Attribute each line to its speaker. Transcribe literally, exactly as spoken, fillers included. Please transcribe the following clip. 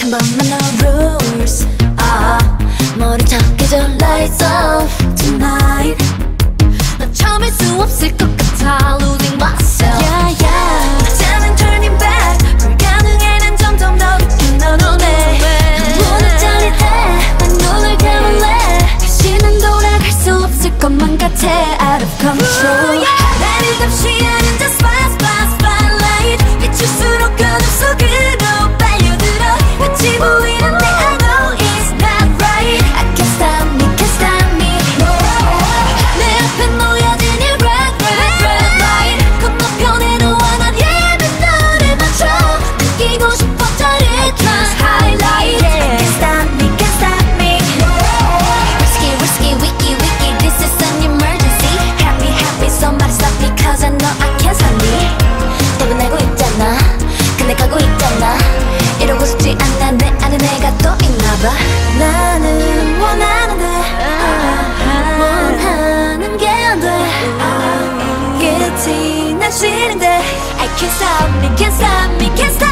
Speaker 1: 한 번만 no rules. 아, 머리 탁해져 lights off tonight. 난 참을 수 없을 것 같아 losing myself. Yeah, yeah. 이제는 turning back. 불가능해 난 점점 더 깊이 너 눈에. 문을 짜릴 때 난 눈을 감을래. 다시는 돌아갈 수 없을 것만 같아 out of control. 나를 감시하는 the spot spot spotlight. 비출수록 어둠 속으로 빨려들어. 같이 보이는데 I know it's not right. I can't stop me, can't stop me. 내 앞에 놓여진 이 red red red light. 건너편에 너와 난 예쁜 너를 맞춰. 느끼고 싶어 저를 trans highlight. I can't stop me, can't stop me. Risky risky wicky wicky this is an emergency. Happy happy somebody stop me cause I know I can't stop me. 대변하고 있잖아 근데 가고 있잖아. 이러고 싶지 않아 내 안에 내가 또 있나봐. 나는 원하는데 원하는 게 안 돼. 끝이 난 싫은데 I can't stop me, can't stop me, can't stop